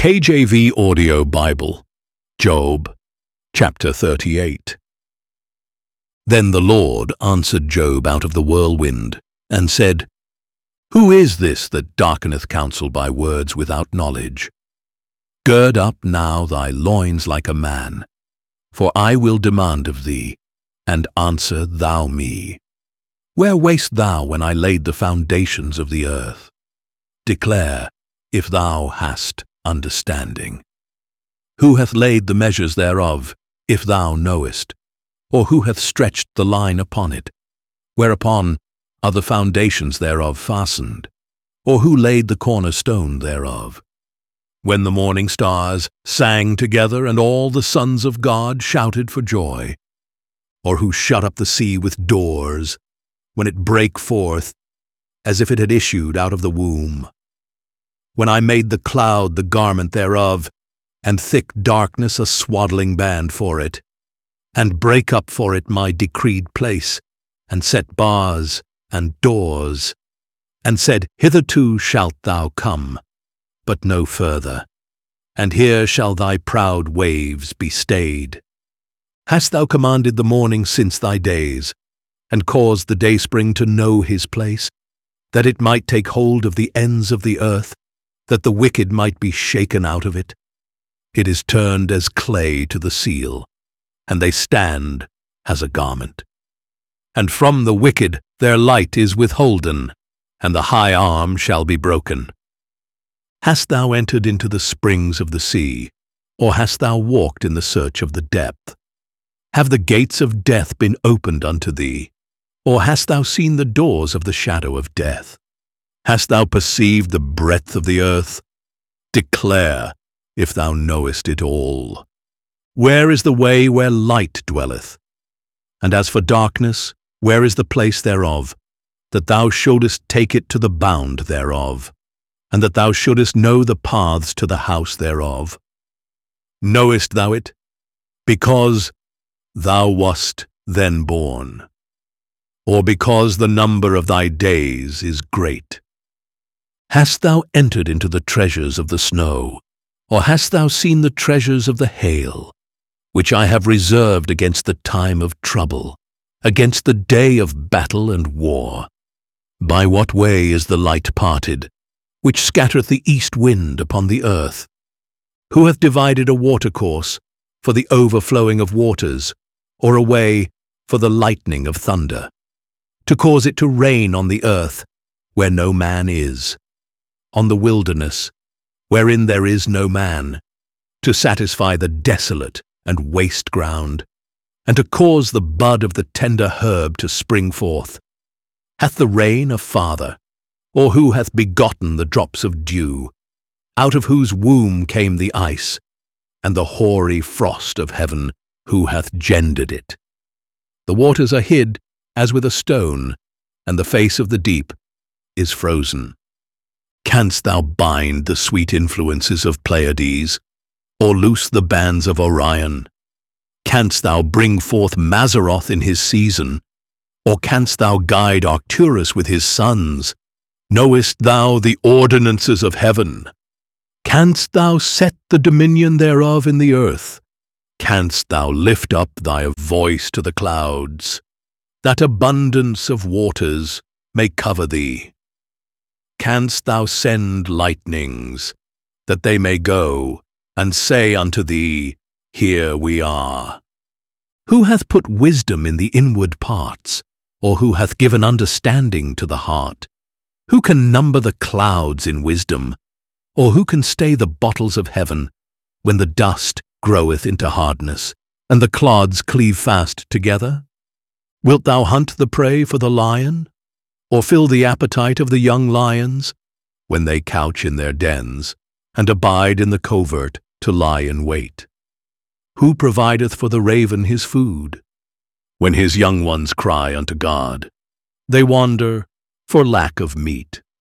KJV Audio Bible, Job, chapter 38. Then the Lord answered Job out of the whirlwind, and said, Who is this that darkeneth counsel by words without knowledge? Gird up now thy loins like a man, for I will demand of thee, and answer thou me. Where wast thou when I laid the foundations of the earth? Declare, if thou hast understanding. Who hath laid the measures thereof, if thou knowest? Or who hath stretched the line upon it? Whereupon are the foundations thereof fastened? Or who laid the cornerstone thereof? When the morning stars sang together, and all the sons of God shouted for joy? Or who shut up the sea with doors, when it brake forth, as if it had issued out of the womb? When I made the cloud the garment thereof, and thick darkness a swaddling band for it, and brake up for it my decreed place, and set bars and doors, and said, Hitherto shalt thou come, but no further, and here shall thy proud waves be stayed. Hast thou commanded the morning since thy days, and caused the dayspring to know his place, that it might take hold of the ends of the earth, that the wicked might be shaken out of it? It is turned as clay to the seal, and they stand as a garment. And from the wicked their light is withholden, and the high arm shall be broken. Hast thou entered into the springs of the sea, or hast thou walked in the search of the depth? Have the gates of death been opened unto thee, or hast thou seen the doors of the shadow of death? Hast thou perceived the breadth of the earth? Declare, if thou knowest it all. Where is the way where light dwelleth? And as for darkness, where is the place thereof, that thou shouldest take it to the bound thereof, and that thou shouldest know the paths to the house thereof? Knowest thou it? Because thou wast then born, or because the number of thy days is great? Hast thou entered into the treasures of the snow, or hast thou seen the treasures of the hail, which I have reserved against the time of trouble, against the day of battle and war? By what way is the light parted, which scattereth the east wind upon the earth? Who hath divided a watercourse for the overflowing of waters, or a way for the lightning of thunder, to cause it to rain on the earth where no man is, on the wilderness wherein there is no man, to satisfy the desolate and waste ground, and to cause the bud of the tender herb to spring forth? Hath the rain a father, or who hath begotten the drops of dew, out of whose womb came the ice, and the hoary frost of heaven, who hath gendered it? The waters are hid as with a stone, and the face of the deep is frozen. Canst thou bind the sweet influences of Pleiades, or loose the bands of Orion? Canst thou bring forth Mazzaroth in his season, or canst thou guide Arcturus with his sons? Knowest thou the ordinances of heaven? Canst thou set the dominion thereof in the earth? Canst thou lift up thy voice to the clouds, that abundance of waters may cover thee? Canst thou send lightnings, that they may go and say unto thee, Here we are? Who hath put wisdom in the inward parts, or who hath given understanding to the heart? Who can number the clouds in wisdom, or who can stay the bottles of heaven, when the dust groweth into hardness, and the clods cleave fast together? Wilt thou hunt the prey for the lion, or fill the appetite of the young lions, when they couch in their dens, and abide in the covert to lie in wait? Who provideth for the raven his food, when his young ones cry unto God? They wander for lack of meat.